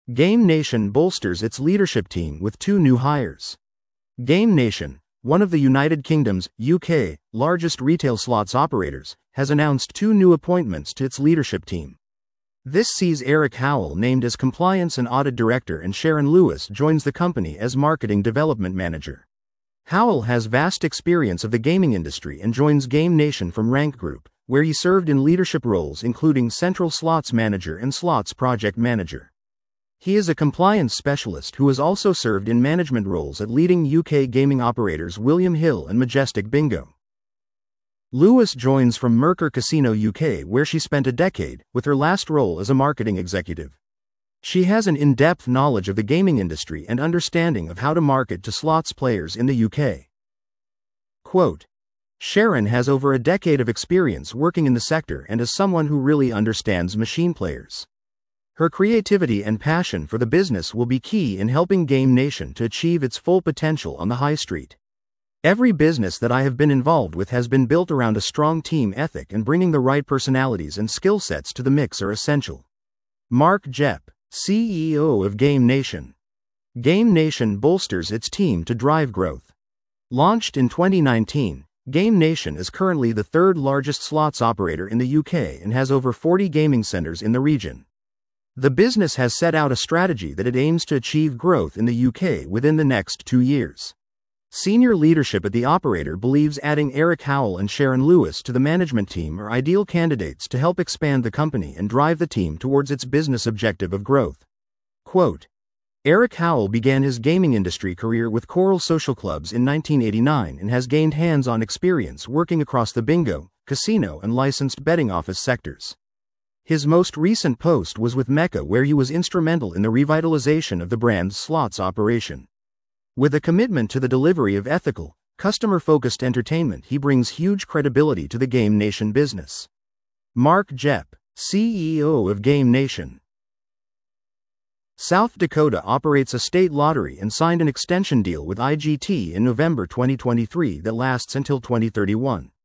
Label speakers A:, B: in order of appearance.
A: Game Nation bolsters its leadership team with 2 new hires. Game Nation, one of the United Kingdom's (UK) largest retail slots operators, has announced 2 new appointments to its leadership team. This sees Eric Howell named as Compliance and Audit Director and Sharon Lewis joins the company as Marketing Development Manager. Howell has vast experience of the gaming industry and joins Game Nation from Rank Group, where he served in leadership roles including Central Slots Manager and Slots Project Manager. He is a compliance specialist who has also served in management roles at leading UK gaming operators William Hill and Majestic Bingo. Lewis joins from Merkur Casino UK, where she spent a decade, with her last role as a marketing executive. She has an in-depth knowledge of the gaming industry and understanding of how to market to slots players in the UK. Quote, Sharon has over a decade of experience working in the sector and is someone who really understands machine players. Her creativity and passion for the business will be key in helping Game Nation to achieve its full potential on the high street. Every business that I have been involved with has been built around a strong team ethic, and bringing the right personalities and skill sets to the mix are essential. Mark Jepp, CEO of Game Nation. Game Nation bolsters its team to drive growth. Launched in 2019, Game Nation is currently the 3rd largest slots operator in the UK and has over 40 gaming centers in the region. The business has set out a strategy that it aims to achieve growth in the UK within the next 2 years. Senior leadership at the operator believes adding Eric Howell and Sharon Lewis to the management team are ideal candidates to help expand the company and drive the team towards its business objective of growth. Quote, Eric Howell began his gaming industry career with Coral Social Clubs in 1989 and has gained hands-on experience working across the bingo, casino and licensed betting office sectors. His most recent post was with Mecca, where he was instrumental in the revitalization of the brand's slots operation. With a commitment to the delivery of ethical, customer-focused entertainment, he brings huge credibility to the Game Nation business. Mark Jepp, CEO of Game Nation. South Dakota operates a state lottery and signed an extension deal with IGT in November 2023 that lasts until 2031.